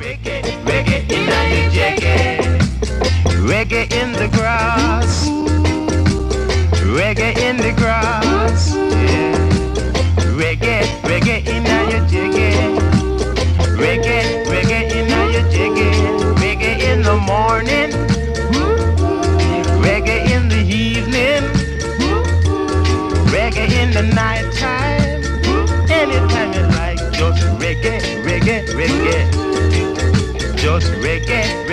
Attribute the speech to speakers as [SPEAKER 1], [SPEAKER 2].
[SPEAKER 1] Reggae, reggae in your jaggy. Reggae in the grass. Reggae in the grass. Yeah. Reggae, reggae in your jaggy. Reggae, reggae in your jaggy. Reggae in the morning. Reggae in the evening. Reggae in the night time. Anytime you like, just reggae, reggae, reggae. Just reggae.